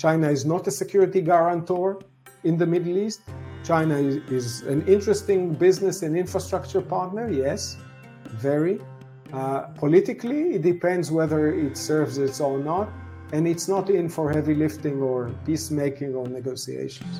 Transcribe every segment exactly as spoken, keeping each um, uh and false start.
China is not a security guarantor in the Middle East. China is, is an interesting business and infrastructure partner, yes, very. Uh, politically, it depends whether it serves it or not, and it's not in for heavy lifting or peacemaking or negotiations.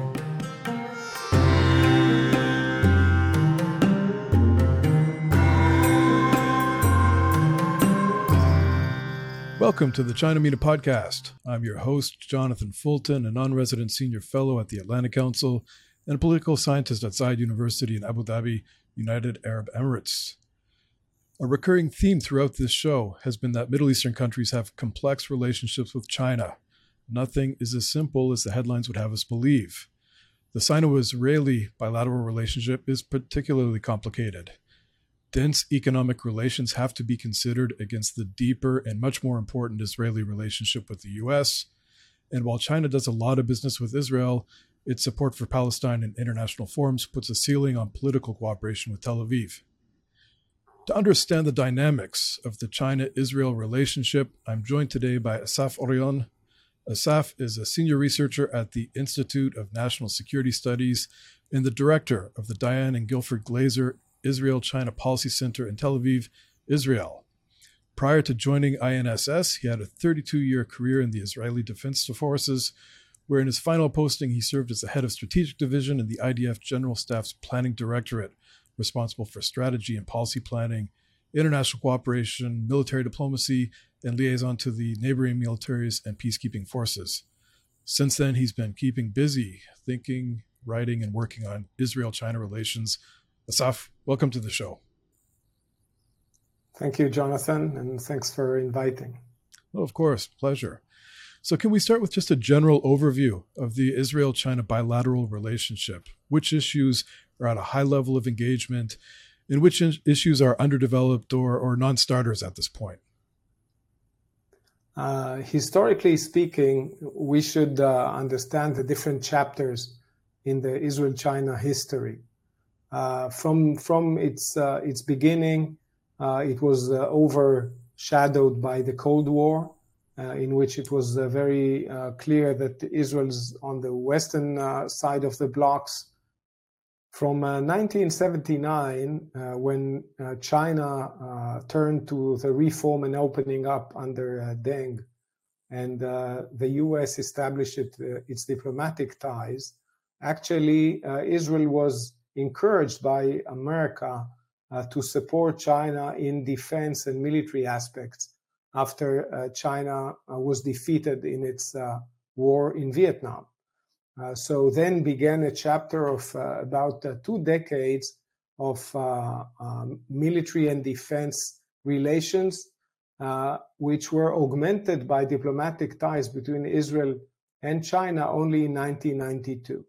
Welcome to the China Mina Podcast. I'm your host, Jonathan Fulton, a non-resident senior fellow at the Atlantic Council and a political scientist at Zayed University in Abu Dhabi, United Arab Emirates. A recurring theme throughout this show has been that Middle Eastern countries have complex relationships with China. Nothing is as simple as the headlines would have us believe. The Sino-Israeli bilateral relationship is particularly complicated. Dense economic relations have to be considered against the deeper and much more important Israeli relationship with the U S. And while China does a lot of business with Israel, its support for Palestine in international forums puts a ceiling on political cooperation with Tel Aviv. To understand the dynamics of the China-Israel relationship, I'm joined today by Assaf Orion. Assaf is a senior researcher at the Institute of National Security Studies and the director of the Diane and Guilford Glazer Israel-China Policy Center in Tel Aviv, Israel. Prior to joining I N S S, he had a thirty-two-year career in the Israeli Defense Forces, where in his final posting he served as the head of strategic division in the I D F General Staff's Planning Directorate, responsible for strategy and policy planning, international cooperation, military diplomacy, and liaison to the neighboring militaries and peacekeeping forces. Since then, he's been keeping busy, thinking, writing, and working on Israel-China relations. Assaf, welcome to the show. Thank you, Jonathan, and thanks for inviting. Oh, of course, pleasure. So can we start with just a general overview of the Israel-China bilateral relationship? Which issues are at a high level of engagement, and which issues are underdeveloped or, or non-starters at this point? Uh, historically speaking, we should uh, understand the different chapters in the Israel-China history. Uh, from from its uh, its beginning, uh, it was uh, overshadowed by the Cold War, uh, in which it was uh, very uh, clear that Israel's on the western uh, side of the blocks. From uh, nineteen seventy-nine, uh, when uh, China uh, turned to the reform and opening up under uh, Deng, and uh, the U S established it, uh, its diplomatic ties, actually uh, Israel was encouraged by America uh, to support China in defense and military aspects after uh, China uh, was defeated in its uh, war in Vietnam. Uh, so then began a chapter of uh, about uh, two decades of uh, um, military and defense relations, uh, which were augmented by diplomatic ties between Israel and China only in nineteen ninety-two.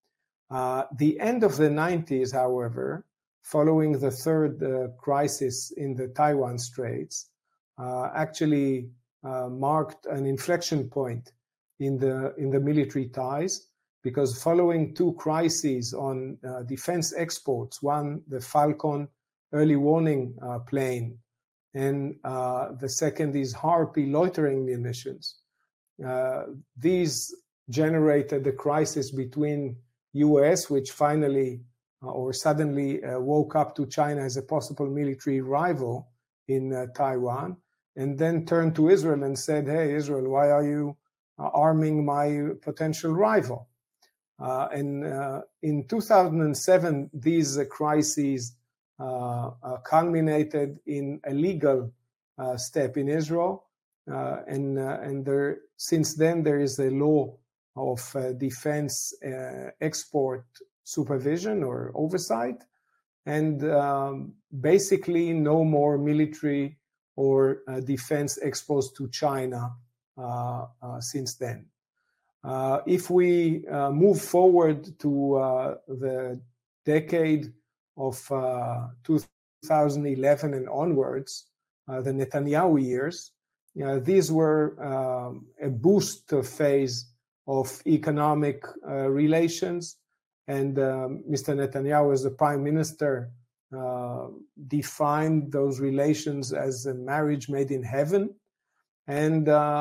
Uh, the end of the nineties, however, following the third uh, crisis in the Taiwan Straits, uh, actually uh, marked an inflection point in the in the military ties, because following two crises on uh, defense exports, one the Falcon early warning uh, plane, and uh, the second is Harpy loitering munitions. Uh, these generated the crisis between U S, which finally uh, or suddenly uh, woke up to China as a possible military rival in uh, Taiwan, and then turned to Israel and said, hey, Israel, why are you uh, arming my potential rival? Uh, and uh, in two thousand seven, these uh, crises uh, uh, culminated in a legal uh, step in Israel. Uh, and uh, and there, since then, there is a law of uh, defense uh, export supervision or oversight, and um, basically no more military or uh, defense exposed to China uh, uh, since then. Uh, if we uh, move forward to uh, the decade of uh, two thousand eleven and onwards, uh, the Netanyahu years, uh, these were um, a boost phase of economic uh, relations, and um, Mister Netanyahu, as the prime minister, uh, defined those relations as a marriage made in heaven, and uh,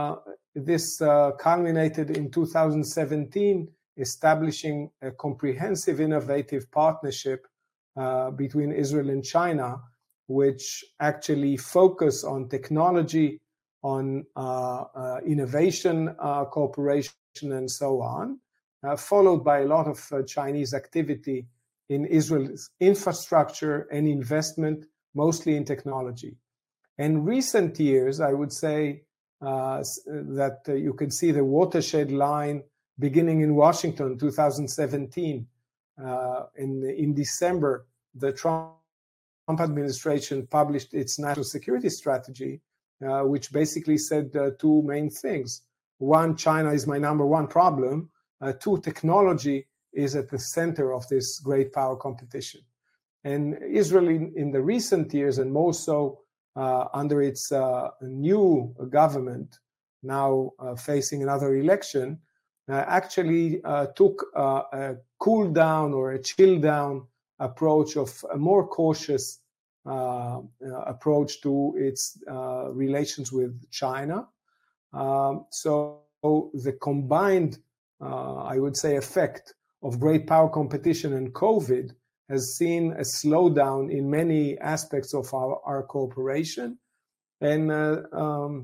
this uh, culminated in two thousand seventeen, establishing a comprehensive, innovative partnership uh, between Israel and China, which actually focus on technology, on uh, uh, innovation uh, cooperation, and so on, uh, followed by a lot of uh, Chinese activity in Israel's infrastructure and investment, mostly in technology. In recent years, I would say uh, that uh, you can see the watershed line beginning in Washington, two thousand seventeen. Uh, in, in December, the Trump administration published its national security strategy, uh, which basically said uh, two main things. One, China is my number one problem. Uh, two, technology is at the center of this great power competition. And Israel, in, in the recent years, and more so uh, under its uh, new government, now uh, facing another election, uh, actually uh, took uh, a cool down or a chill down approach of a more cautious uh, uh, approach to its uh, relations with China. Um, so the combined, uh, I would say, effect of great power competition and COVID has seen a slowdown in many aspects of our, our cooperation. And uh, um,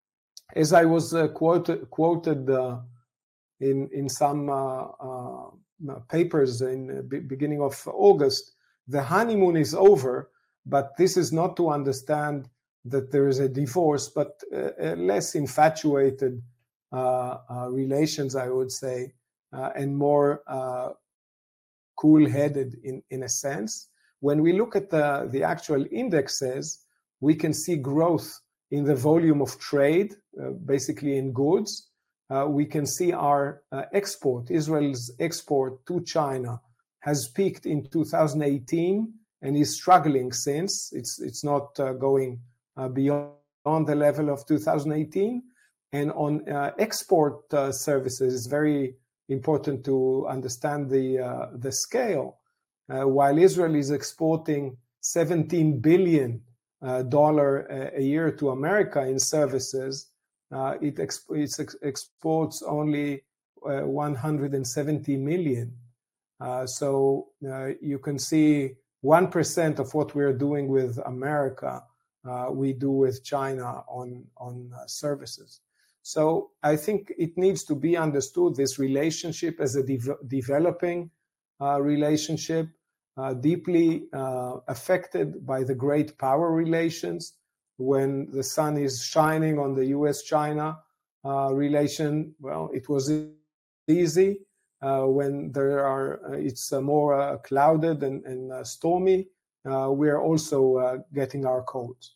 as I was uh, quoted, quoted uh, in, in some uh, uh, papers in the beginning of August, the honeymoon is over, but this is not to understand that there is a divorce, but uh, less infatuated uh, uh, relations, I would say, uh, and more uh, cool-headed in, in a sense. When we look at the, the actual indexes, we can see growth in the volume of trade, uh, basically in goods. Uh, we can see our uh, export, Israel's export to China has peaked in two thousand eighteen and is struggling since. It's, it's not uh, going uh, beyond the level of two thousand eighteen. And on uh, export uh, services, it's very important to understand the uh, the scale. Uh, while Israel is exporting seventeen billion dollars uh, a year to America in services, uh, it exp- it ex- exports only uh, one hundred seventy million. Uh, so uh, you can see one percent of what we're doing with America, uh, we do with China on, on uh, services. So I think it needs to be understood, this relationship as a de- developing uh, relationship, uh, deeply uh, affected by the great power relations. When the sun is shining on the U S China uh, relation, well, it was easy. Uh, when there are, uh, it's uh, more uh, clouded and, and uh, stormy, uh, we are also uh, getting our codes.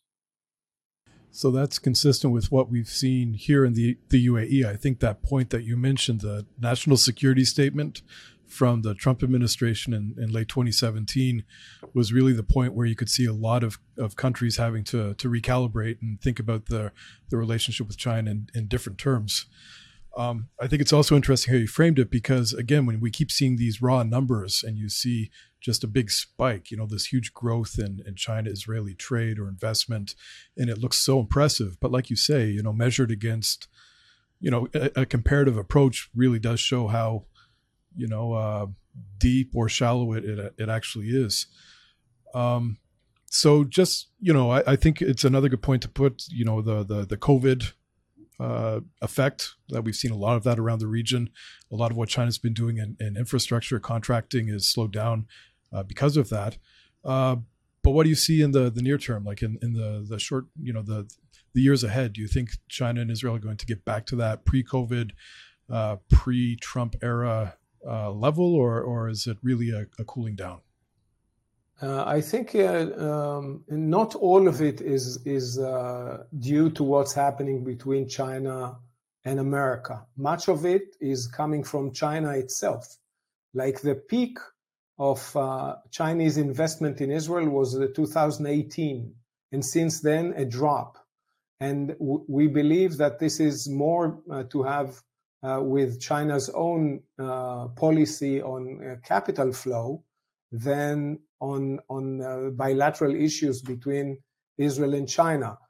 So that's consistent with what we've seen here in the, the U A E. I think that point that you mentioned, the national security statement from the Trump administration in, in late twenty seventeen, was really the point where you could see a lot of, of countries having to, to recalibrate and think about the, the relationship with China in, in different terms. Um, I think it's also interesting how you framed it, because again, when we keep seeing these raw numbers and you see just a big spike, you know, this huge growth in, in China-Israeli trade or investment, and it looks so impressive. But like you say, you know, measured against, you know, a, a comparative approach really does show how, you know, uh, deep or shallow it, it, it actually is. Um, so just, you know, I, I think it's another good point to put, you know, the, the, the COVID Uh, effect that we've seen a lot of that around the region. A lot of what China's been doing in, in infrastructure contracting is slowed down uh, because of that. Uh, but what do you see in the, the near term, like in, in the, the short, you know, the the years ahead? Do you think China and Israel are going to get back to that pre-COVID, uh, pre-Trump era uh, level, or or is it really a, a cooling down? Uh, I think uh, um, not all of it is is uh, due to what's happening between China and America. Much of it is coming from China itself. Like the peak of uh, Chinese investment in Israel was uh, two thousand eighteen, and since then a drop. And w- we believe that this is more uh, to have uh, with China's own uh, policy on uh, capital flow than on, on uh, bilateral issues between Israel and China.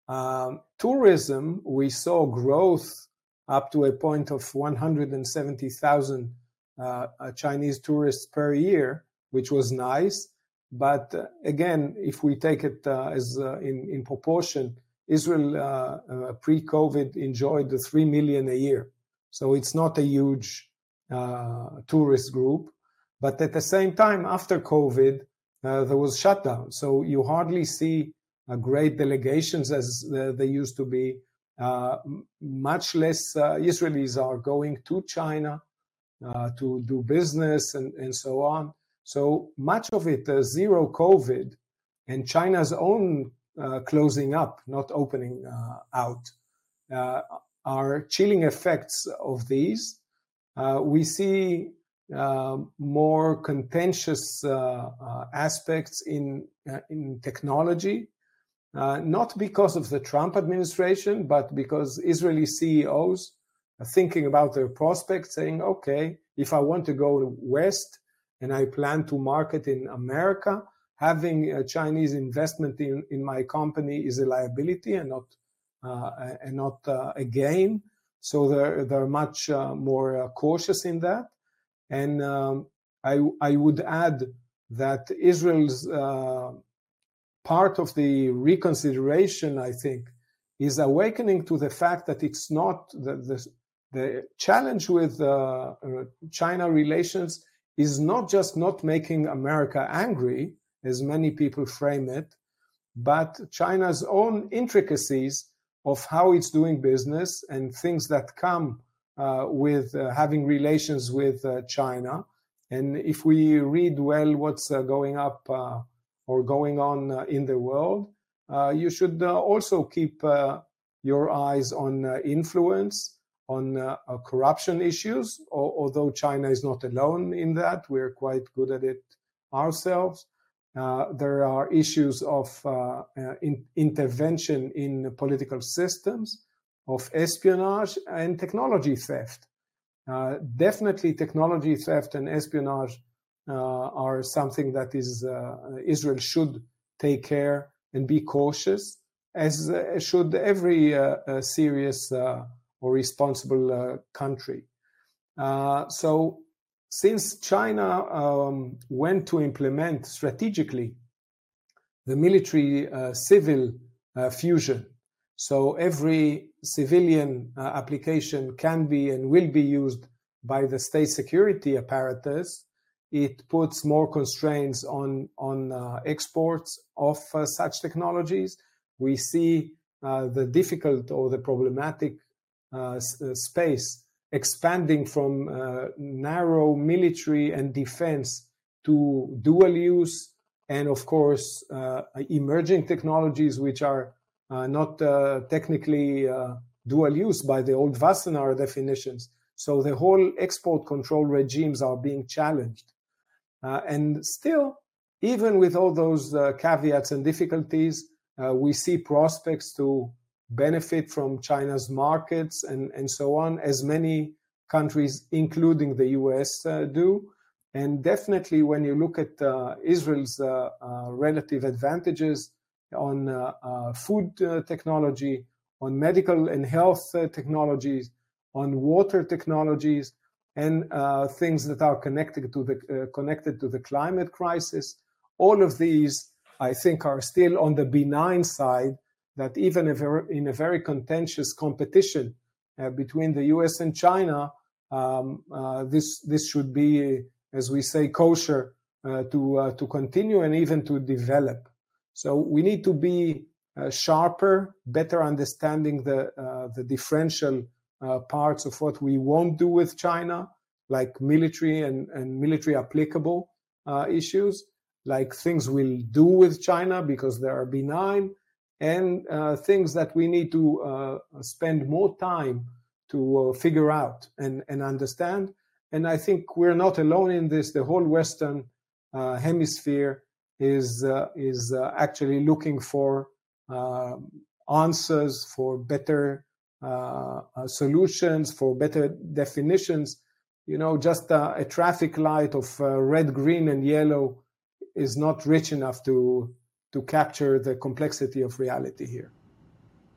Um, tourism, we saw growth up to a point of one hundred seventy thousand uh, Chinese tourists per year, which was nice. But uh, again, if we take it uh, as uh, in, in proportion, Israel uh, uh, pre-COVID enjoyed the three million a year. So it's not a huge uh, tourist group. But at the same time, after COVID, uh, there was shutdown. So you hardly see uh, great delegations as uh, they used to be. Uh, much less uh, Israelis are going to China uh, to do business and, and so on. So much of it, uh, zero COVID and China's own uh, closing up, not opening uh, out, uh, are chilling effects of these. Uh, we see uh, more contentious uh, uh, aspects in, uh, in technology, uh, not because of the Trump administration, but because Israeli C E Os are thinking about their prospects, saying, okay, if I want to go west, and I plan to market in America, having a Chinese investment in, in my company is a liability and not uh, and not uh, a gain. So they're, they're much uh, more uh, cautious in that. And um, I, I would add that Israel's uh, part of the reconsideration, I think, is awakening to the fact that it's not the, the, the challenge with uh, China relations is not just not making America angry, as many people frame it, but China's own intricacies of how it's doing business and things that come uh, with uh, having relations with uh, China. And if we read well what's uh, going up uh, or going on uh, in the world, uh, you should uh, also keep uh, your eyes on uh, influence, on uh, uh, corruption issues, or, although China is not alone in that. We're quite good at it ourselves. Uh, there are issues of uh, uh, in, intervention in political systems, of espionage and technology theft. Uh, definitely technology theft and espionage uh, are something that is uh, Israel should take care and be cautious, as uh, should every uh, uh, serious uh, or responsible uh, country. Uh, so since China um, went to implement strategically the military-civil uh, uh, fusion, so every civilian uh, application can be and will be used by the state security apparatus, it puts more constraints on, on uh, exports of uh, such technologies. We see uh, the difficult or the problematic Uh, space expanding from uh, narrow military and defense to dual use, and of course uh, emerging technologies which are uh, not uh, technically uh, dual use by the old Wassenaar definitions. So the whole export control regimes are being challenged. Uh, and still, even with all those uh, caveats and difficulties, uh, we see prospects to benefit from China's markets and, and so on, as many countries, including the U S, uh, do. And definitely when you look at uh, Israel's uh, uh, relative advantages on uh, uh, food uh, technology, on medical and health uh, technologies, on water technologies, and uh, things that are connected to the uh, connected to the climate crisis, all of these, I think, are still on the benign side. That even if in a very contentious competition uh, between the U S and China, um, uh, this this should be, as we say, kosher uh, to uh, to continue and even to develop. So we need to be uh, sharper, better understanding the uh, the differential uh, parts of what we won't do with China, like military and, and military applicable uh, issues, like things we'll do with China because they are benign, and uh, things that we need to uh, spend more time to uh, figure out and, and understand. And I think we're not alone in this. The whole Western uh, hemisphere is uh, is uh, actually looking for uh, answers, for better uh, uh, solutions, for better definitions. You know, just uh, a traffic light of uh, red, green, and yellow is not rich enough to to capture the complexity of reality here.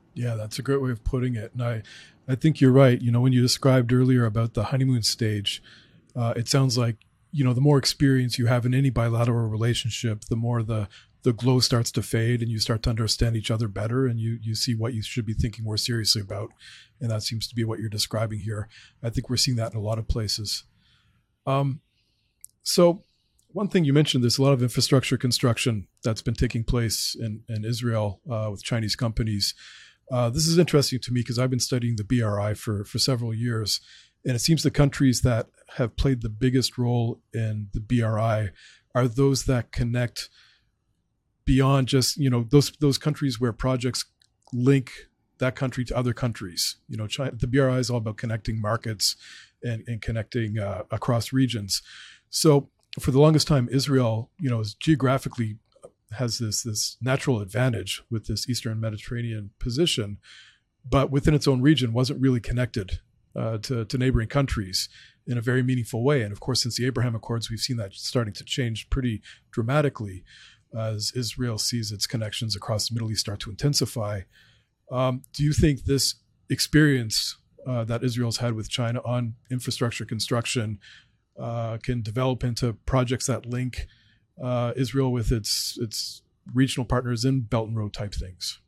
Yeah, that's a great way of putting it. And I, I think you're right. You know, when you described earlier about the honeymoon stage, uh, it sounds like, you know, the more experience you have in any bilateral relationship, the more the the glow starts to fade and you start to understand each other better, and you you see what you should be thinking more seriously about. And that seems to be what you're describing here. I think we're seeing that in a lot of places. Um, so one thing you mentioned, there's a lot of infrastructure construction that's been taking place in, in Israel uh, with Chinese companies. Uh, this is interesting to me because I've been studying the B R I for, for several years. And it seems the countries that have played the biggest role in the B R I are those that connect beyond just, you know, those those countries where projects link that country to other countries. You know, China, the B R I is all about connecting markets and, and connecting uh, across regions. So for the longest time, Israel, you know, is geographically has this this natural advantage with this Eastern Mediterranean position, but within its own region wasn't really connected uh, to, to neighboring countries in a very meaningful way. And of course, since the Abraham Accords, we've seen that starting to change pretty dramatically as Israel sees its connections across the Middle East start to intensify. Um, do you think this experience uh, that Israel's had with China on infrastructure construction uh, can develop into projects that link uh, Israel with its its regional partners in Belt and Road type things?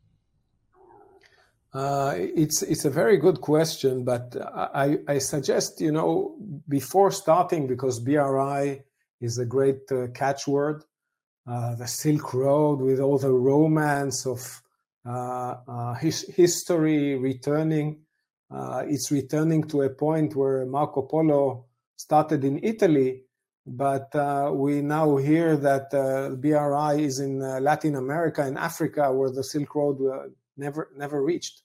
Uh, it's it's a very good question, but I, I suggest, you know, before starting, because B R I is a great uh, catchword, uh, the Silk Road with all the romance of uh, uh, his, history returning. Uh, it's returning to a point where Marco Polo started in Italy, but uh, we now hear that uh, B R I is in uh, Latin America and Africa, where the Silk Road uh, never never reached.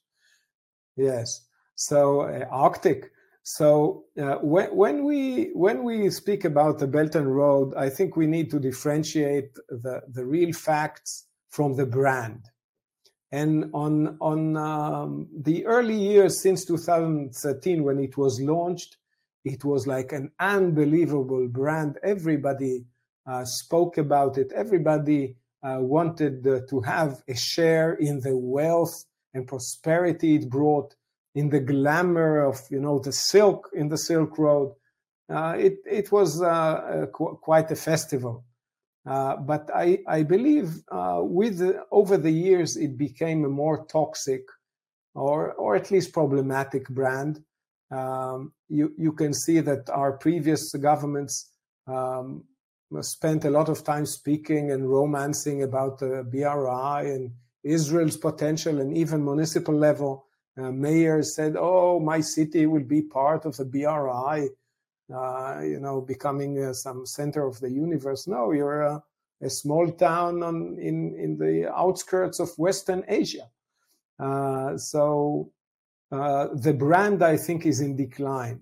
Yes, so uh, Arctic. So uh, when when we when we speak about the Belt and Road, I think we need to differentiate the the real facts from the brand. And on on um, the early years since two thousand thirteen, when it was launched, it was like an unbelievable brand. Everybody uh, spoke about it. Everybody uh, wanted uh, to have a share in the wealth and prosperity it brought, in the glamour of, you know, the silk in the Silk Road. Uh, it it was uh, qu- quite a festival. Uh, but I, I believe uh, with the, over the years, it became a more toxic or or at least problematic brand. Um, you, you can see that our previous governments um, spent a lot of time speaking and romancing about the B R I and Israel's potential, and even municipal level. Uh, mayors said, oh, my city will be part of the B R I. Uh, you know, becoming uh, some center of the universe. No, you're a, a small town on, in, in the outskirts of Western Asia. Uh, so uh, the brand, I think, is in decline.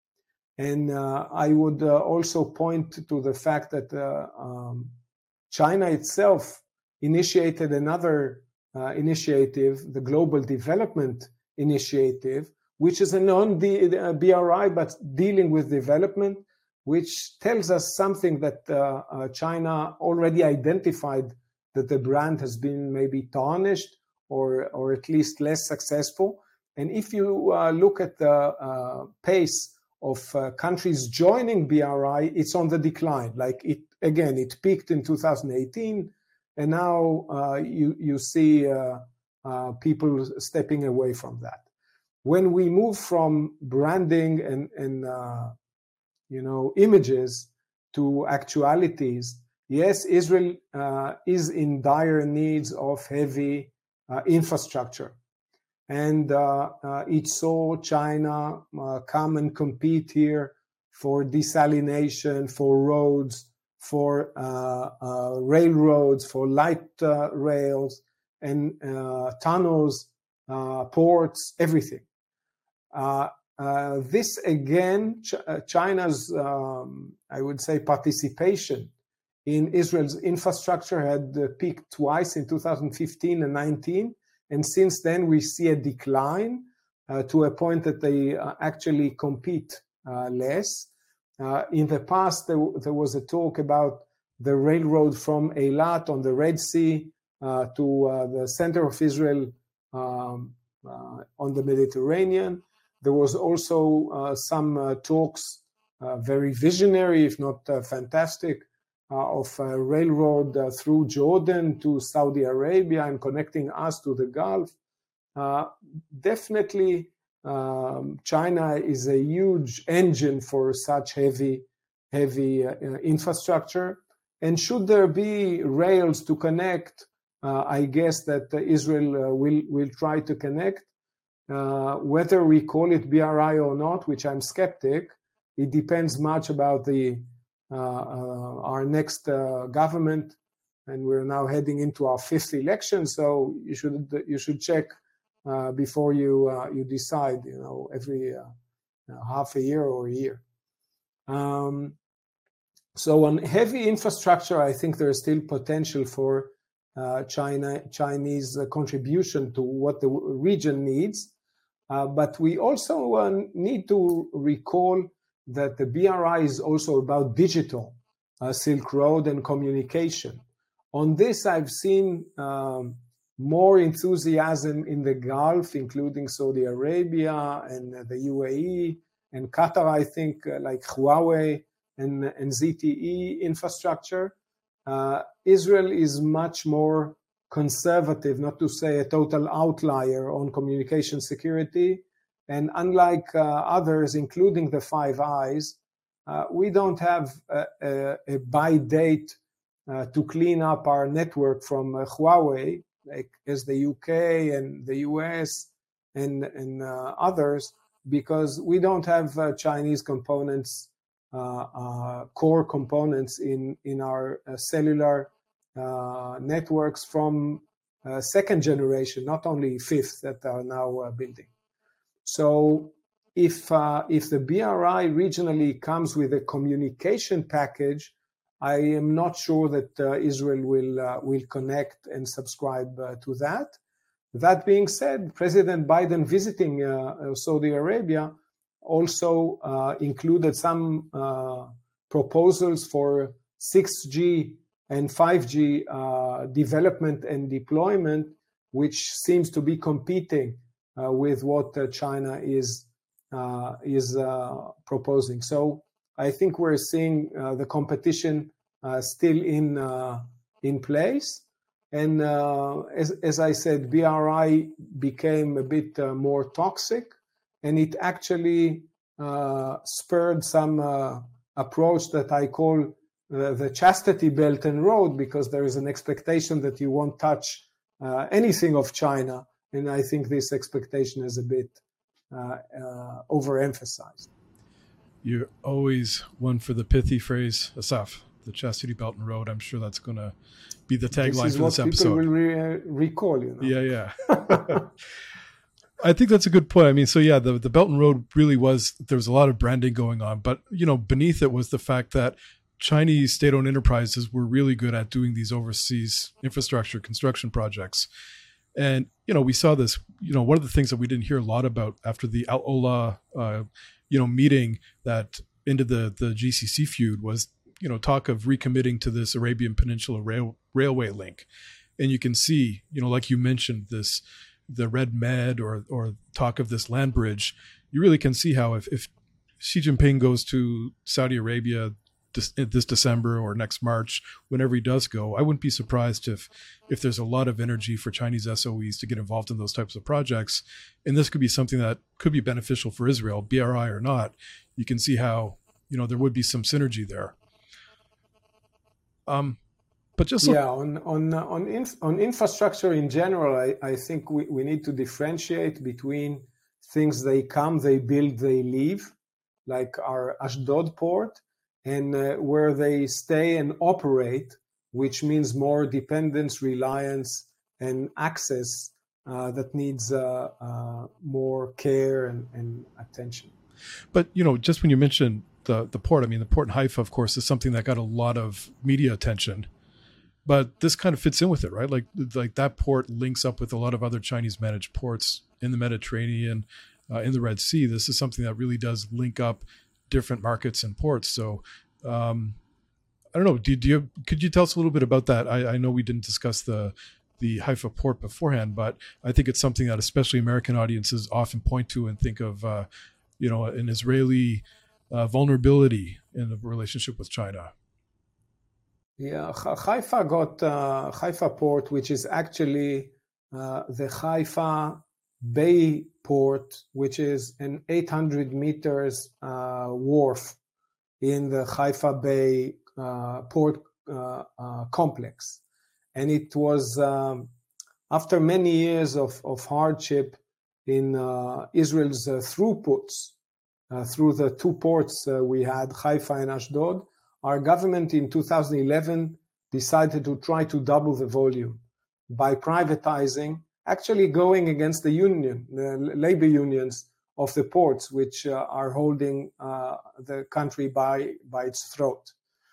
And uh, I would uh, also point to the fact that uh, um, China itself initiated another uh, initiative, the Global Development Initiative, which is a non-B R I, but dealing with development, which tells us something that uh, uh, China already identified, that the brand has been maybe tarnished or, or at least less successful. And if you uh, look at the uh, pace of uh, countries joining B R I, it's on the decline. Like it, again, it peaked in two thousand eighteen, and now uh, you, you see uh, uh, people stepping away from that. When we move from branding and, and uh, you know, images to actualities, yes, Israel uh, is in dire needs of heavy uh, infrastructure. And uh, uh, it saw China uh, come and compete here for desalination, for roads, for uh, uh, railroads, for light uh, rails, and uh, tunnels, uh, ports, everything. Uh, uh, this again, Ch- uh, China's, um, I would say, participation in Israel's infrastructure had uh, peaked twice in two thousand fifteen and nineteen. And since then, we see a decline uh, to a point that they uh, actually compete uh, less. Uh, in the past, there, there was a talk about the railroad from Eilat on the Red Sea uh, to uh, the center of Israel, um, uh, on the Mediterranean. There was also uh, some uh, talks, uh, very visionary, if not uh, fantastic, uh, of a railroad uh, through Jordan to Saudi Arabia and connecting us to the Gulf. Uh, definitely, um, China is a huge engine for such heavy, heavy uh, infrastructure. And should there be rails to connect, uh, I guess that uh, Israel uh, will, will try to connect. Uh, whether we call it B R I or not, which I'm skeptic, it depends much about the uh, uh, our next uh, government, and we're now heading into our fifth election. So you should you should check uh, before you uh, you decide. You know, every uh, half a year or a year. Um, so on heavy infrastructure, I think there is still potential for uh, China Chinese uh, contribution to what the region needs. Uh, but we also uh, need to recall that the B R I is also about digital uh, Silk Road and communication. On this, I've seen um, more enthusiasm in the Gulf, including Saudi Arabia and uh, the U A E and Qatar, I think, uh, like Huawei and, and Z T E infrastructure. Uh, Israel is much more conservative, not to say a total outlier on communication security. And unlike uh, others, including the Five Eyes, uh, we don't have a, a, a buy date uh, to clean up our network from uh, Huawei, like as the U K and the U S and, and uh, others, because we don't have uh, Chinese components, uh, uh, core components in, in our uh, cellular Uh, networks from uh, second generation, not only fifth that are now uh, building. So if uh, if the B R I regionally comes with a communication package, I am not sure that uh, Israel will uh, will connect and subscribe uh, to that. That being said, President Biden visiting uh, Saudi Arabia also uh, included some uh, proposals for six G and five G uh, development and deployment, which seems to be competing uh, with what uh, China is uh, is uh, proposing. So I think we're seeing uh, the competition uh, still in uh, in place. And uh, as, as I said, B R I became a bit uh, more toxic, and it actually uh, spurred some uh, approach that I call Uh, the chastity belt and road, because there is an expectation that you won't touch uh, anything of China. And I think this expectation is a bit uh, uh, overemphasized. You're always one for the pithy phrase, Asaf, the chastity belt and road. I'm sure that's going to be the tagline for this episode. This is what people will re- recall, you know. Yeah, yeah. I think that's a good point. I mean, so yeah, the, the Belt and Road really was, there was a lot of branding going on, but, you know, beneath it was the fact that Chinese state-owned enterprises were really good at doing these overseas infrastructure construction projects. And, you know, we saw this, you know, one of the things that we didn't hear a lot about after the Al Ola, uh, you know, meeting that ended the, the G C C feud was, you know, talk of recommitting to this Arabian Peninsula rail, railway link. And you can see, you know, like you mentioned, this, the Red Med or, or talk of this land bridge, you really can see how if, if Xi Jinping goes to Saudi Arabia this, this December or next March, whenever he does go, I wouldn't be surprised if if there's a lot of energy for Chinese S O Es to get involved in those types of projects. And this could be something that could be beneficial for Israel, B R I or not. You can see how, you know, there would be some synergy there. Um, but just yeah, on on on inf- on infrastructure in general, I, I think we, we need to differentiate between things they come, they build, they leave, like our Ashdod port, and uh, where they stay and operate, which means more dependence, reliance, and access uh, that needs uh, uh, more care and, and attention. But, you know, just when you mentioned the, the port, I mean, the port in Haifa, of course, is something that got a lot of media attention. But this kind of fits in with it, right? Like, like that port links up with a lot of other Chinese managed ports in the Mediterranean, uh, in the Red Sea. This is something that really does link up different markets and ports. So, um, I don't know. Do, do you could you tell us a little bit about that? I, I know we didn't discuss the the Haifa port beforehand, but I think it's something that especially American audiences often point to and think of, uh, you know, an Israeli uh, vulnerability in the relationship with China. Yeah, Haifa got uh, Haifa port, which is actually uh, the Haifa Bay port, which is an eight hundred meters uh, wharf in the Haifa Bay uh, port uh, uh, complex. And it was, um, after many years of, of hardship in uh, Israel's uh, throughputs, uh, through the two ports uh, we had, Haifa and Ashdod, our government in two thousand eleven decided to try to double the volume by privatizing, actually going against the union, the labor unions of the ports, which uh, are holding uh, the country by, by its throat.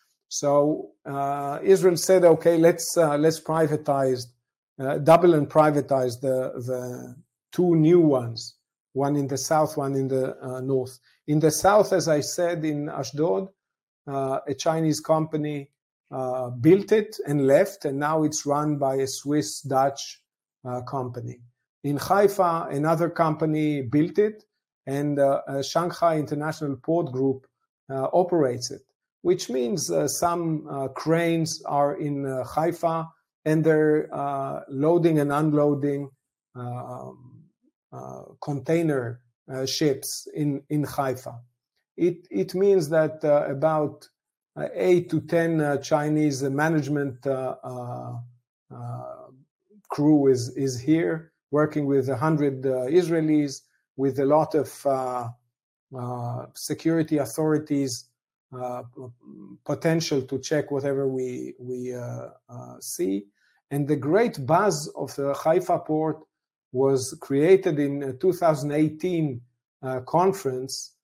So uh, Israel said, okay, let's uh, let's privatize, uh, double and privatize the, the two new ones, one in the south, one in the uh, north. In the south, as I said, in Ashdod, uh, a Chinese company uh, built it and left, and now it's run by a Swiss-Dutch uh, company. In Haifa, another company built it, and uh, a Shanghai International Port Group uh, operates it, which means uh, some uh, cranes are in uh, Haifa, and they're uh, loading and unloading uh, uh, container uh, ships in, in Haifa. It, it means that uh, about uh, eight to ten uh, Chinese management uh, uh, uh, crew is, is here, working with one hundred uh, Israelis, with a lot of uh, uh, security authorities, uh, potential to check whatever we, we uh, uh, see. And the great buzz of the Haifa port was created in a two thousand eighteen uh, conference.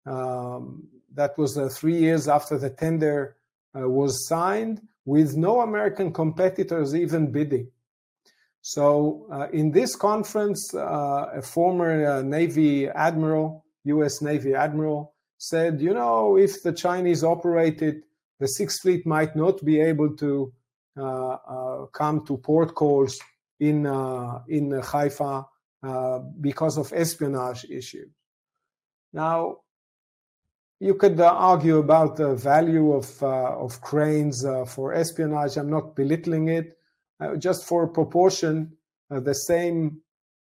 Um, that was uh, three years after the tender uh, was signed, with no American competitors even bidding. So uh, in this conference, uh, a former uh, Navy admiral, U S Navy admiral, said, you know, if the Chinese operate it, the Sixth Fleet might not be able to uh, uh, come to port calls in, uh, in Haifa uh, because of espionage issues. Now, you could uh, argue about the value of, uh, of cranes uh, for espionage. I'm not belittling it. Uh, just for proportion, uh, the same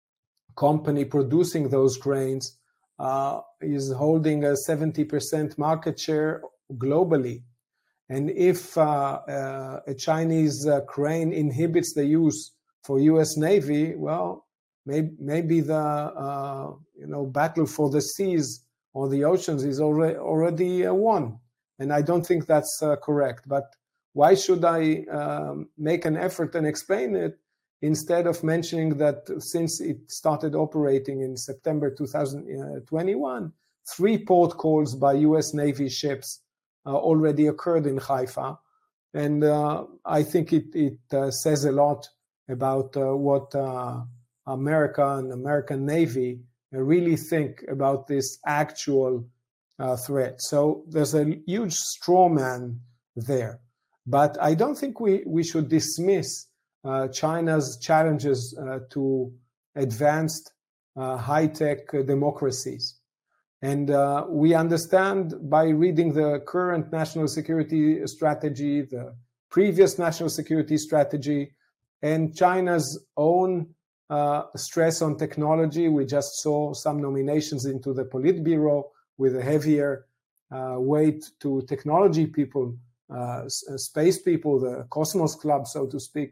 company producing those cranes uh, is holding a seventy percent market share globally. And if uh, uh, a Chinese uh, crane inhibits the use for U S Navy, well, maybe, maybe the uh, you know battle for the seas or the oceans is already, already uh, won. And I don't think that's uh, correct. But why should I um, make an effort and explain it instead of mentioning that since it started operating in September two thousand twenty-one, three port calls by U S Navy ships uh, already occurred in Haifa. And uh, I think it, it uh, says a lot about uh, what uh, America and American Navy really think about this actual uh, threat. So there's a huge straw man there. But I don't think we, we should dismiss uh, China's challenges uh, to advanced uh, high-tech uh, democracies. And uh, we understand by reading the current national security strategy, the previous national security strategy, and China's own uh, stress on technology. We just saw some nominations into the Politburo with a heavier uh, weight to technology people, uh, space people, the Cosmos Club, so to speak,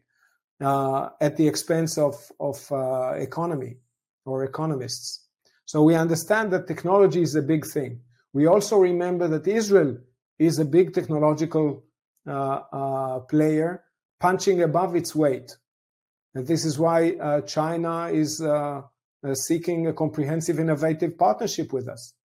uh, at the expense of, of uh, economy or economists. So we understand that technology is a big thing. We also remember that Israel is a big technological uh, uh, player, punching above its weight. And this is why uh, China is uh, uh, seeking a comprehensive, innovative partnership with us.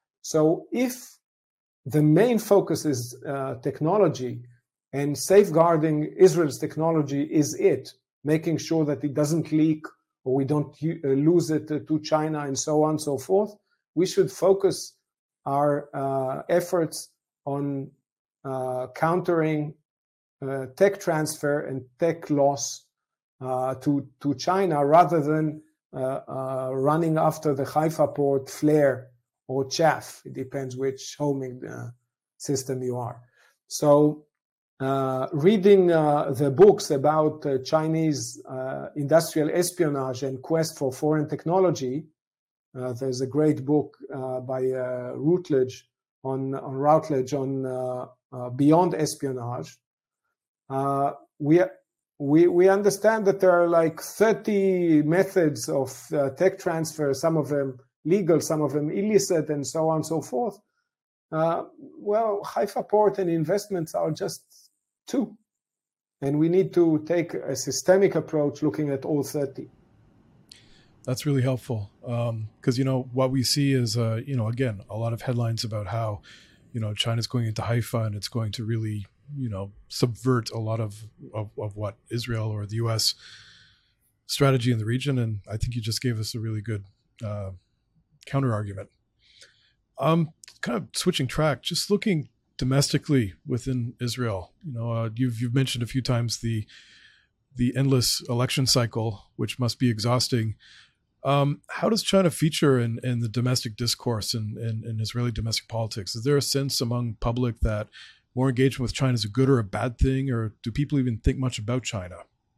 So if the main focus is uh, technology and safeguarding Israel's technology is it, making sure that it doesn't leak or we don't uh, lose it uh, to China and so on and so forth, we should focus our uh, efforts on uh, countering uh, tech transfer and tech loss uh, to, to China rather than uh, uh, running after the Haifa port flare or chaff. It depends which homing uh, system you are. So uh, reading uh, the books about uh, Chinese uh, industrial espionage and quest for foreign technology, uh, there's a great book uh, by uh, Routledge on, on Routledge on uh, uh, Beyond Espionage. Uh, we, we, we understand that there are like thirty methods of uh, tech transfer, some of them legal, some of them illicit, and so on and so forth. Uh, well, Haifa port and investments are just two. And we need to take a systemic approach looking at all thirty. That's really helpful. Um, cause you know, what we see is, uh, you know, again, a lot of headlines about how, you know, China's going into Haifa and it's going to really, you know, subvert a lot of, of, of what Israel or the U S strategy in the region. And I think you just gave us a really good, uh, counter argument. Um, kind of switching track, just looking domestically within Israel. You know, uh, you've you've mentioned a few times the the endless election cycle, which must be exhausting. Um, how does China feature in, in the domestic discourse and in, in, in Israeli domestic politics? Is there a sense among public that more engagement with China is a good or a bad thing, or do people even think much about China?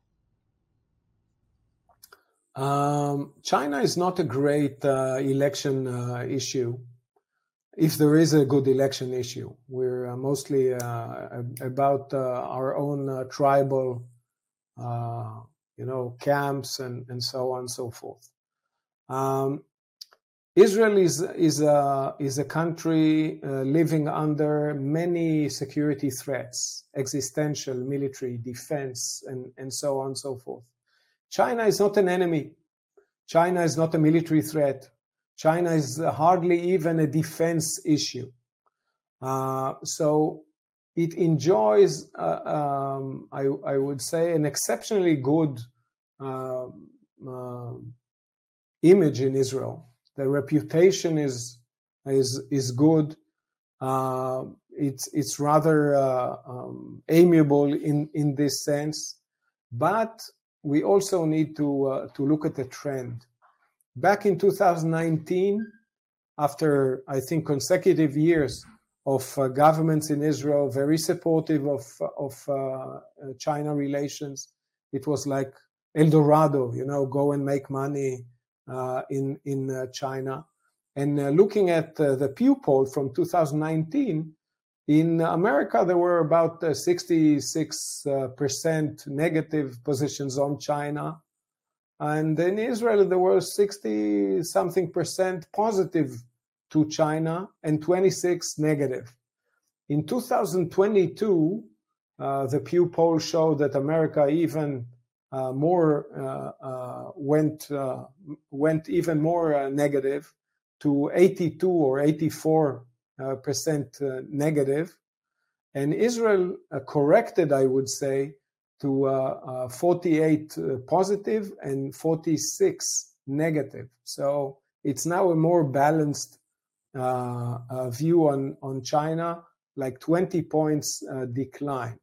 Um, China is not a great uh, election uh, issue. If there is a good election issue, we're uh, mostly uh, about uh, our own uh, tribal, uh, you know, camps and, and so on and so forth. Um, Israel is is a is a country uh, living under many security threats, existential, military, defense, and, and so on and so forth. China is not an enemy. China is not a military threat. China is hardly even a defense issue. Uh, so it enjoys, uh, um, I, I would say, an exceptionally good uh, uh, image in Israel. The reputation is is is good. Uh, it's it's rather uh, um, amiable in in this sense, but we also need to uh, to look at the trend. Back in two thousand nineteen, after I think consecutive years of uh, governments in Israel very supportive of of uh, China relations, it was like El Dorado, you know, go and make money uh, in in uh, China. And uh, looking at uh, the Pew poll from two thousand nineteen, in America there were about uh, sixty-six percent negative positions on China. And in Israel, there were sixty something percent positive to China and twenty-six negative. In two thousand twenty-two, uh, the Pew poll showed that America even uh, more uh, uh, went uh, went even more uh, negative to eighty-two or eighty-four uh, percent uh, negative, and Israel uh, corrected, I would say, to uh, uh, forty-eight uh, positive and forty-six negative. So it's now a more balanced uh, uh, view on, on China, like twenty points uh, decline.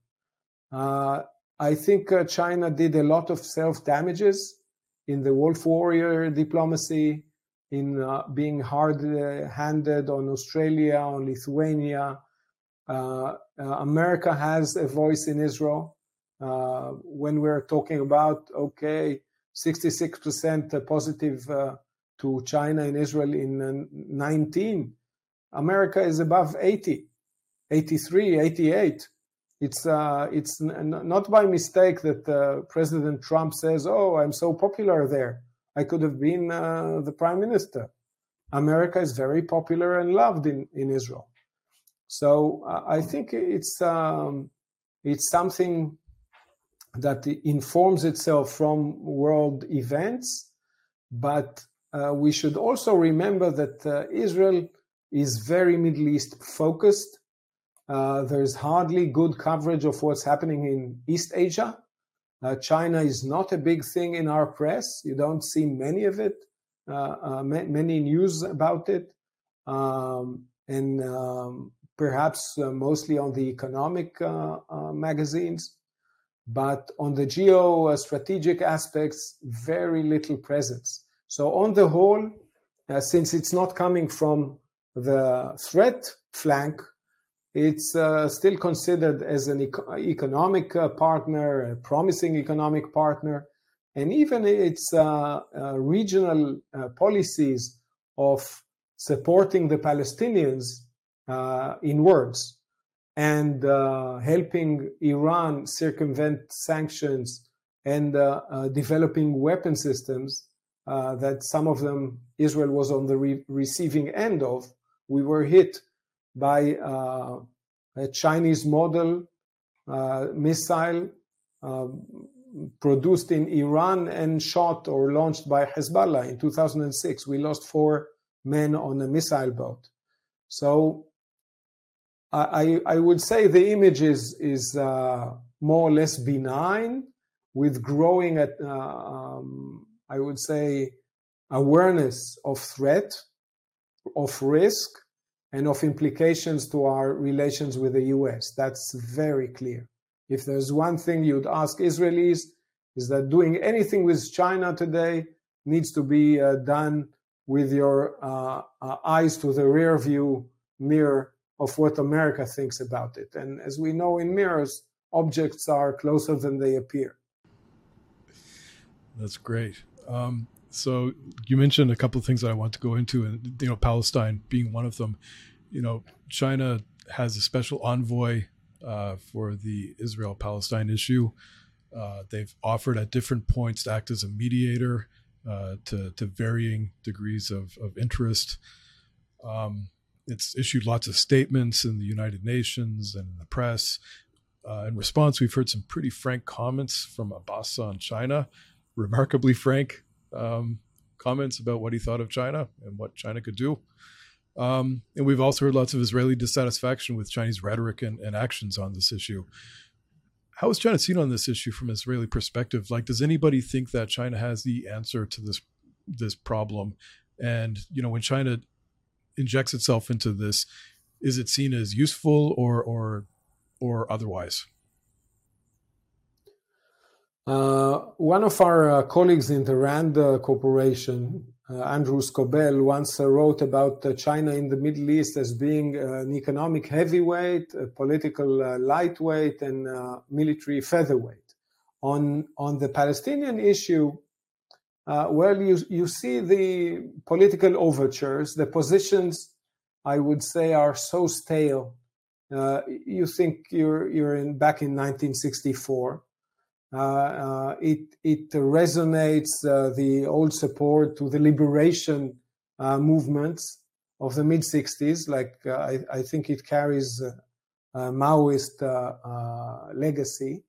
Uh, I think uh, China did a lot of self-damages in the wolf warrior diplomacy, in uh, being hard-handed on Australia, on Lithuania. Uh, uh, America has a voice in Israel. Uh, when we're talking about, okay, sixty-six percent positive uh, to China and Israel in uh, nineteen, America is above eighty, eighty-three, eighty-eight. It's uh, it's n- not by mistake that uh, President Trump says, oh, I'm so popular there. I could have been uh, the prime minister. America is very popular and loved in, in Israel. So uh, I think it's um, it's something that informs itself from world events, but uh, we should also remember that uh, Israel is very Middle East focused. Uh, there's hardly good coverage of what's happening in East Asia. Uh, China is not a big thing in our press. You don't see many of it, uh, uh, many news about it, um, and um, perhaps uh, mostly on the economic uh, uh, magazines. but on the geostrategic aspects, very little presence. So on the whole, uh, since it's not coming from the threat flank, it's uh, still considered as an eco- economic uh, partner, a promising economic partner, and even its uh, uh, regional uh, policies of supporting the Palestinians uh, in words and uh, helping Iran circumvent sanctions and uh, uh, developing weapon systems uh, that some of them Israel was on the re- receiving end of. We were hit by uh, a Chinese model uh, missile uh, produced in Iran and shot or launched by Hezbollah in two thousand six. We lost four men on a missile boat. So I, I would say the image is, is uh, more or less benign, with growing, at, uh, um, I would say, awareness of threat, of risk, and of implications to our relations with the U S. That's very clear. If there's one thing you'd ask Israelis, is that doing anything with China today needs to be uh, done with your uh, uh, eyes to the rear view mirror of what America thinks about it. And as we know in mirrors, objects are closer than they appear. That's great. Um, so you mentioned a couple of things that I want to go into, and you know, Palestine being one of them. You know, China has a special envoy uh, for the Israel-Palestine issue. Uh, they've offered at different points to act as a mediator uh, to, to varying degrees of, of interest. Um, it's issued lots of statements in the United Nations and in the press. Uh, in response, we've heard some pretty frank comments from Abbas on China, remarkably frank um, comments about what he thought of China and what China could do. Um, and we've also heard lots of Israeli dissatisfaction with Chinese rhetoric and, and actions on this issue. How is China seen on this issue from an Israeli perspective? Like, does anybody think that China has the answer to this this problem? And, you know, when China injects itself into this, is it seen as useful or or or otherwise? Uh, one of our uh, colleagues in the RAND uh, Corporation, uh, Andrew Scobell, once uh, wrote about uh, China in the Middle East as being uh, an economic heavyweight, a political uh, lightweight, and uh, military featherweight. On, on the Palestinian issue, uh, well, you, you see the political overtures, the positions, I would say, are so stale. Uh, you think you're, you're in, back in nineteen sixty-four. Uh, uh, it it resonates uh, the old support to the liberation uh, movements of the mid sixties. Like uh, I, I think it carries uh, uh, Maoist uh, uh, legacy,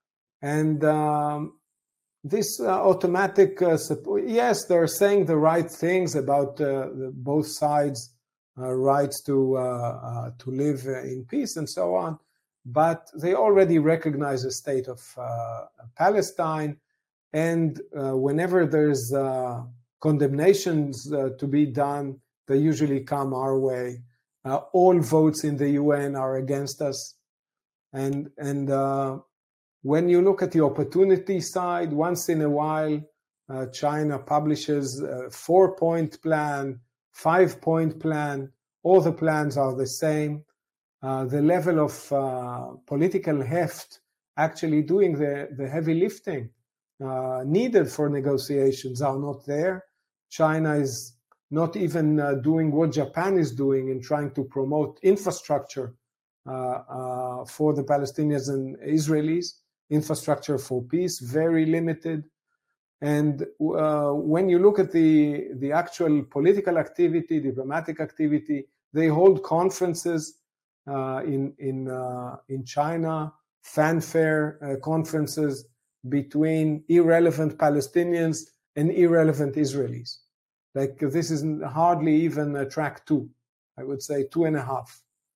and um, this uh, automatic uh, support. Yes, they're saying the right things about uh, the, both sides' uh, rights to uh, uh, to live in peace and so on. But they already recognize the state of uh, Palestine, and uh, whenever there's uh, condemnations uh, to be done, they usually come our way. Uh, all votes in the U N are against us, and and uh, when you look at the opportunity side, once in a while, uh, China publishes a four-point plan, five-point plan. All the plans are the same. Uh, the level of uh, political heft actually doing the, the heavy lifting uh, needed for negotiations are not there. China is not even uh, doing what Japan is doing in trying to promote infrastructure uh, uh, for the Palestinians and Israelis, infrastructure for peace, very limited. And uh, when you look at the, the actual political activity, diplomatic activity, they hold conferences Uh, in in uh, in China, fanfare uh, conferences between irrelevant Palestinians and irrelevant Israelis. Like this is hardly even a track two, I would say two and a half.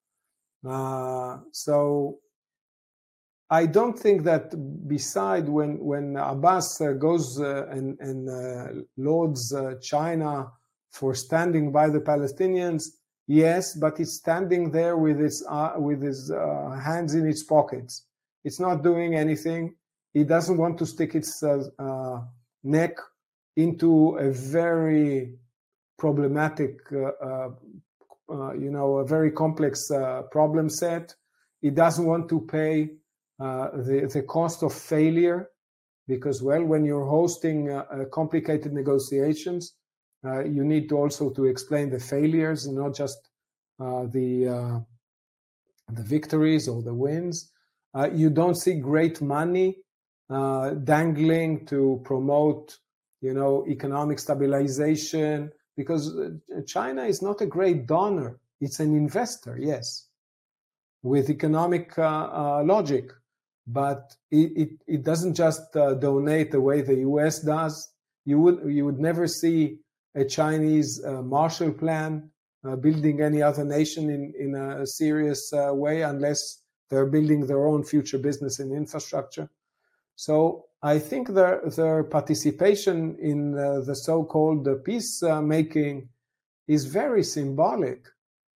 Uh, so I don't think that beside when when Abbas uh, goes uh, and and uh, lauds uh, China for standing by the Palestinians. Yes, but it's standing there with its uh, with its uh, hands in its pockets. It's not doing anything. it doesn't want to stick its uh, uh, neck into a very problematic, uh, uh, uh, you know, a very complex uh, problem set. It doesn't want to pay uh, the, the cost of failure because, well, when you're hosting uh, uh, complicated negotiations, uh, you need to also to explain the failures and not just uh, the, uh, the victories or the wins. Uh, you don't see great money uh, dangling to promote, you know, economic stabilization, because China is not a great donor. It's an investor, yes, with economic uh, uh, logic, but it, it, it doesn't just uh, donate the way the U S does. You would you would never see a Chinese uh, Marshall Plan uh, building any other nation in, in a serious uh, way unless they're building their own future business and infrastructure. So I think their, their participation in uh, the so-called uh, peace-making is very symbolic.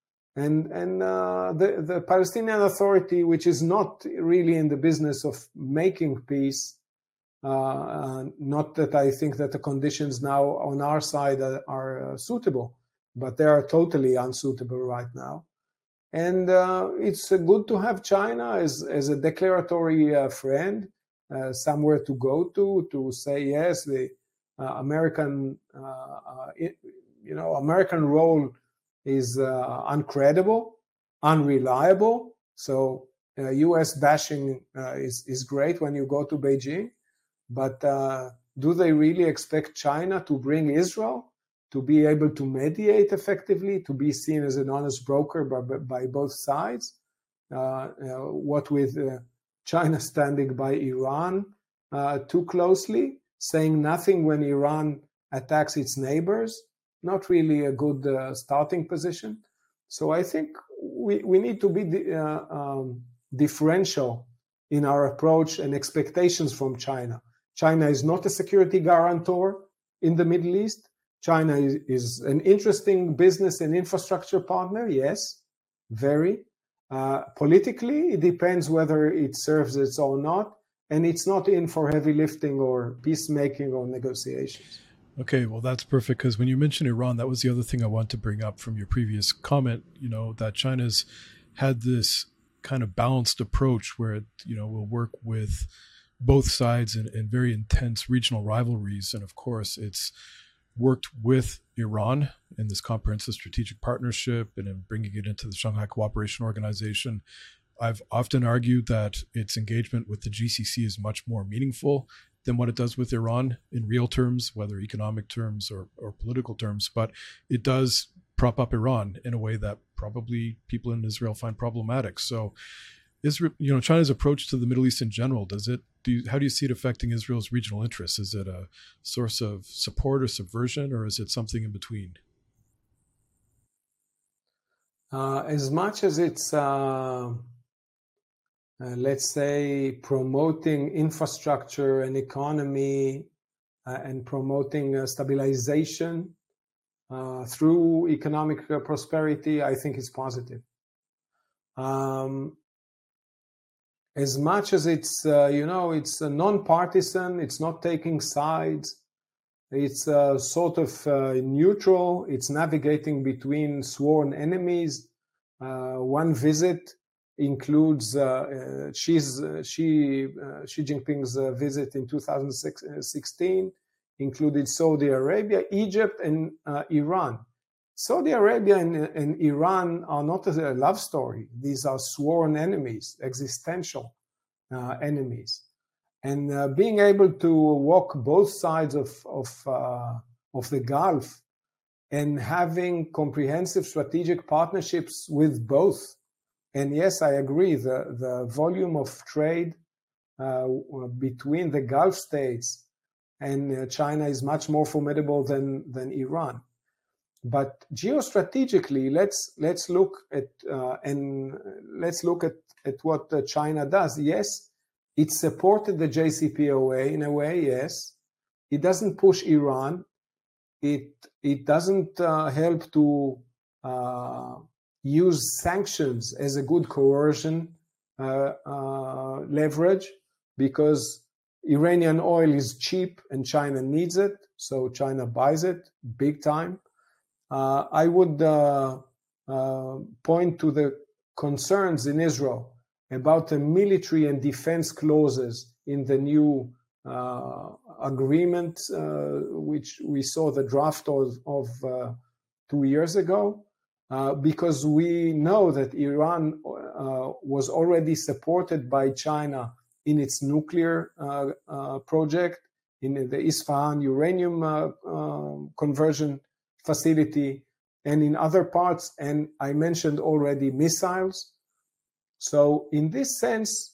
And, and uh, the, the Palestinian Authority, which is not really in the business of making peace, uh, uh, not that I think that the conditions now on our side are, are uh, suitable, but they are totally unsuitable right now. And uh, it's uh, good to have China as, as a declaratory uh, friend, uh, somewhere to go to, to say, yes, the uh, American, uh, uh, it, you know, American role is uh, uncredible, unreliable. So uh, U S bashing uh, is, is great when you go to Beijing, but uh, do they really expect China to bring Israel, to be able to mediate effectively, to be seen as an honest broker by, by both sides? Uh, uh, what with uh, China standing by Iran uh, too closely, saying nothing when Iran attacks its neighbors, not really a good uh, starting position. So I think we, we need to be uh, um, differential in our approach and expectations from China. China is not a security guarantor in the Middle East. China is, is an interesting business and infrastructure partner, yes, very. Uh, politically, it depends whether it serves it or not, and it's not in for heavy lifting or peacemaking or negotiations. Okay, well, that's perfect, because when you mentioned Iran, that was the other thing I wanted to bring up from your previous comment, you know, that China's had this kind of balanced approach where it, you know, will work with both sides in, in very intense regional rivalries. And of course, it's worked with Iran in this comprehensive strategic partnership and in bringing it into the Shanghai Cooperation Organization. I've often argued that its engagement with the G C C is much more meaningful than what it does with Iran in real terms, whether economic terms or, or political terms, but it does prop up Iran in a way that probably people in Israel find problematic. So Israel, you know, China's approach to the Middle East in general, does it, do you, how do you see it affecting Israel's regional interests? Is it a source of support or subversion, or is it something in between? Uh, as much as it's, uh, uh, let's say, promoting infrastructure and economy uh, and promoting uh, stabilization uh, through economic uh, prosperity, I think it's positive. Um, as much as it's, uh, you know, it's uh, non-partisan, it's not taking sides, it's uh, sort of uh, neutral, it's navigating between sworn enemies. Uh, one visit includes uh, uh, Xi's, uh, Xi, uh, Xi Jinping's uh, visit in two thousand sixteen, included Saudi Arabia, Egypt, and uh, Iran. Saudi Arabia and, and Iran are not a love story. These are sworn enemies, existential uh, enemies. And uh, being able to walk both sides of, of, uh, of the Gulf and having comprehensive strategic partnerships with both. And yes, I agree, the, the volume of trade uh, between the Gulf states and uh, China is much more formidable than, than Iran. But geostrategically, let's let's look at uh, and let's look at, at what uh, China does. Yes, it supported the J C P O A in a way. Yes, it doesn't push Iran. It it doesn't uh, help to uh, use sanctions as a good coercion uh, uh, leverage, because Iranian oil is cheap and China needs it, so China buys it big time. Uh, I would uh, uh, point to the concerns in Israel about the military and defense clauses in the new uh, agreement, uh, which we saw the draft of, of uh, two years ago, uh, because we know that Iran uh, was already supported by China in its nuclear uh, uh, project, in the Isfahan uranium uh, uh, conversion facility, and in other parts, and I mentioned already missiles. So in this sense,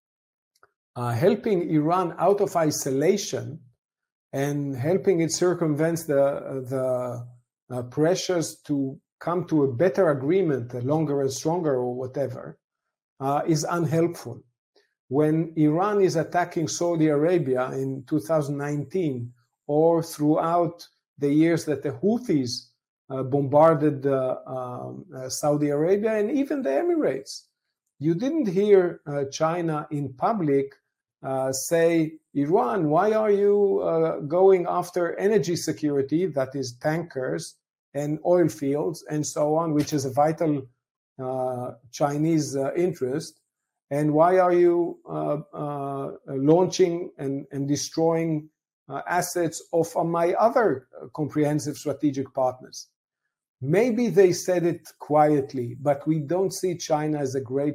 uh, helping Iran out of isolation and helping it circumvent the, the uh, pressures to come to a better agreement, a longer and stronger or whatever, uh, is unhelpful. When Iran is attacking Saudi Arabia in two thousand nineteen or throughout the years that the Houthis uh, bombarded uh, um, uh, Saudi Arabia and even the Emirates, you didn't hear uh, China in public uh, say, Iran, why are you uh, going after energy security, that is tankers and oil fields and so on, which is a vital uh, Chinese uh, interest? And why are you uh, uh, launching and, and destroying uh, assets of uh, my other comprehensive strategic partners? Maybe they said it quietly, but we don't see China as a great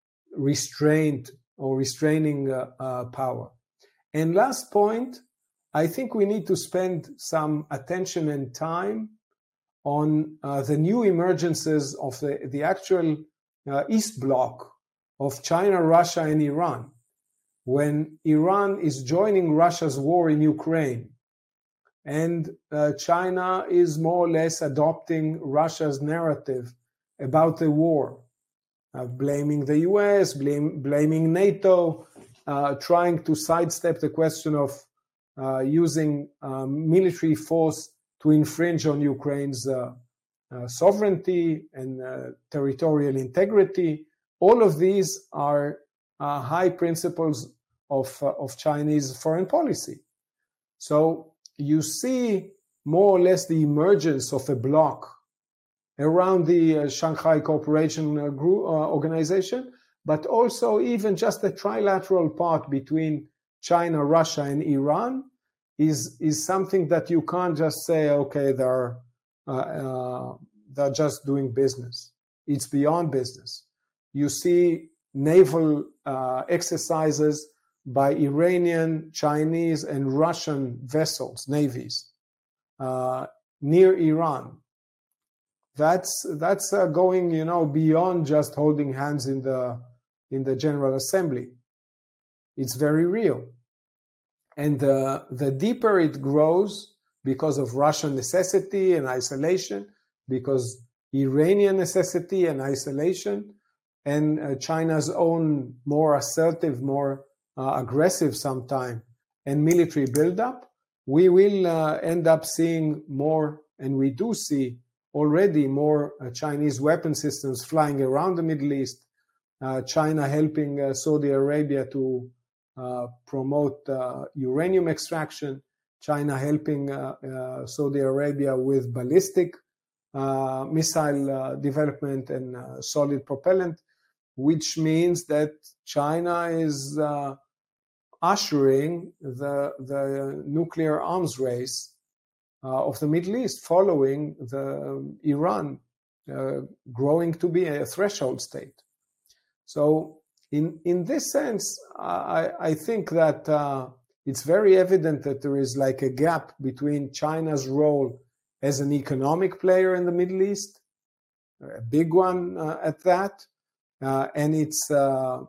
restraint or restraining uh, uh, power. And last point, I think we need to spend some attention and time on uh, the new emergences of the, the actual uh, East Bloc of China, Russia, and Iran. When Iran is joining Russia's war in Ukraine, and uh, China is more or less adopting Russia's narrative about the war, uh, blaming the U S, blame, blaming NATO, uh, trying to sidestep the question of uh, using um, military force to infringe on Ukraine's uh, uh, sovereignty and uh, territorial integrity. All of these are uh, high principles of, uh, of Chinese foreign policy. So you see more or less the emergence of a bloc around the uh, Shanghai Cooperation uh, group, uh, Organization, but also even just the trilateral part between China, Russia, and Iran is, is something that you can't just say, okay, they're, uh, uh, they're just doing business. It's beyond business. You see naval uh, exercises by Iranian, Chinese, and Russian vessels, navies, uh, near Iran. That's that's uh, going, you know, beyond just holding hands in the in the General Assembly. It's very real, and uh, the deeper it grows because of Russian necessity and isolation, because Iranian necessity and isolation, and uh, China's own more assertive, more uh, aggressive sometime, and military buildup, we will uh, end up seeing more, and we do see already more uh, Chinese weapon systems flying around the Middle East, uh, China helping uh, Saudi Arabia to uh, promote uh, uranium extraction, China helping uh, uh, Saudi Arabia with ballistic uh, missile uh, development and uh, solid propellant, which means that China is uh, ushering the, the nuclear arms race uh, of the Middle East, following the um, Iran uh, growing to be a threshold state. So in, in this sense, I, I think that uh, it's very evident that there is like a gap between China's role as an economic player in the Middle East, a big one uh, at that, uh, and its uh,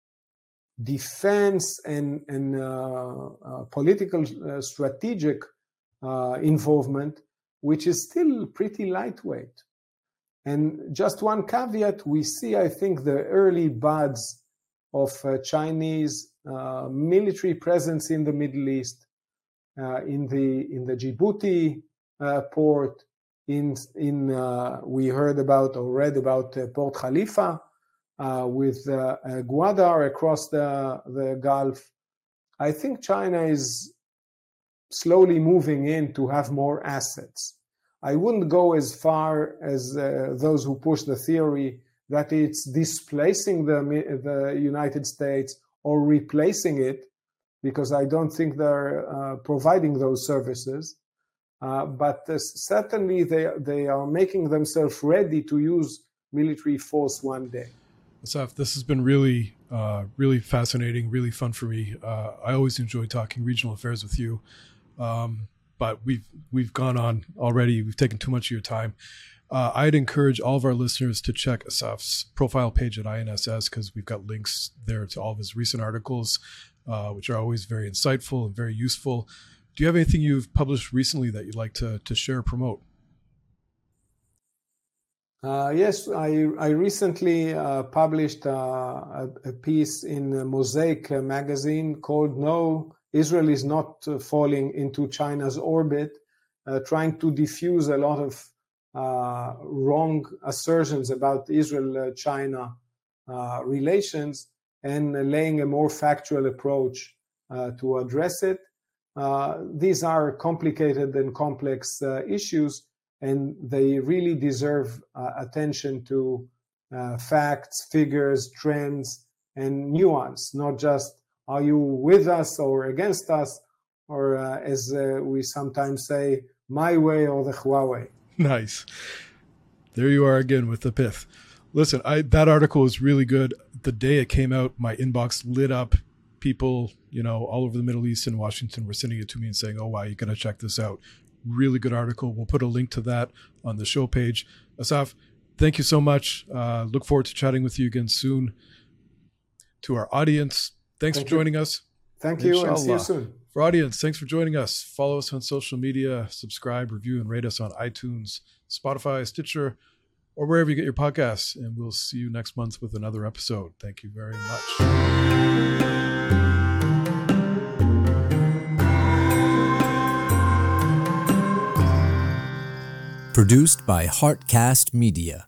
defense and, and uh, uh, political uh, strategic uh, involvement, which is still pretty lightweight. And just one caveat, we see, I think, the early buds of uh, Chinese uh, military presence in the Middle East, uh, in the in the Djibouti uh, port, in in uh, we heard about or read about uh, Port Khalifa, uh, with uh, uh, Gwadar across the the Gulf, I think China is slowly moving in to have more assets. I wouldn't go as far as uh, those who push the theory that it's displacing the, the United States or replacing it, because I don't think they're uh, providing those services. Uh, but uh, certainly they, they are making themselves ready to use military force one day. Asaf, this has been really, uh, really fascinating, really fun for me. Uh, I always enjoy talking regional affairs with you. Um, but we've we've gone on already. We've taken too much of your time. Uh, I'd encourage all of our listeners to check Asaf's profile page at I N S S, because we've got links there to all of his recent articles, uh, which are always very insightful and very useful. Do you have anything you've published recently that you'd like to, to share or promote? Uh, yes, I, I recently uh, published uh, a, a piece in Mosaic magazine called No, Israel is Not Falling into China's Orbit, uh, trying to diffuse a lot of uh, wrong assertions about Israel-China uh, relations and laying a more factual approach uh, to address it. Uh, these are complicated and complex uh, issues, and they really deserve uh, attention to uh, facts, figures, trends, and nuance, not just are you with us or against us, or uh, as uh, we sometimes say, my way or the Huawei. Nice. There you are again with the pith. Listen, I, that article was really good. The day it came out, my inbox lit up. People, you know, all over the Middle East and Washington were sending it to me and saying, oh, wow, you got to check this out. Really good article. We'll put a link to that on the show page. Asaf, thank you so much. Uh, look forward to chatting with you again soon. To our audience, thanks thank for joining you. us. Thank you, Inshallah. And see you soon. For audience, thanks for joining us. Follow us on social media, subscribe, review, and rate us on iTunes, Spotify, Stitcher, or wherever you get your podcasts. And we'll see you next month with another episode. Thank you very much. Produced by Heartcast Media.